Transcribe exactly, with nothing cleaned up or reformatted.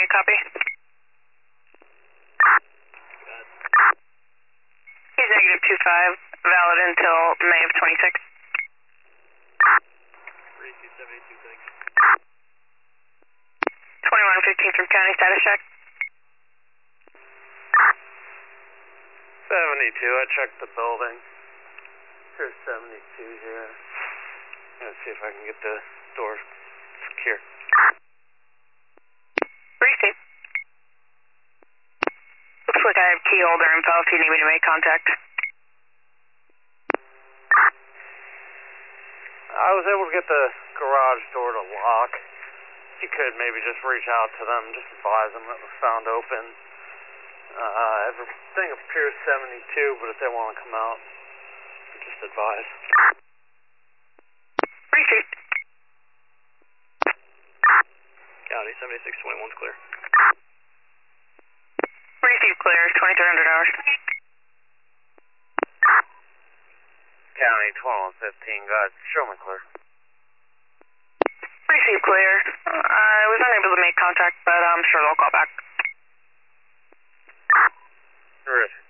you copy? He's negative two five, valid until May of twenty-six. thirty-two seventy-two, thanks. twenty-one fifteen from county, status check. seventy-two, I checked the building. Here's seventy-two here. Let's see if I can get the door secure. Receive. Looks like I have key holder info if you need me to make contact. I was able to get the garage door to lock. If you could maybe just reach out to them, just advise them it was found open. Uh, everything appears seventy-two, but if they want to come out, just advise. Receive. County, seventy-six twenty-one's clear. Receive clear, twenty-three hundred hours. County, twenty-one fifteen, guys, show me clear. Receive clear. I was unable to make contact, but I'm sure they'll call back. Terrific.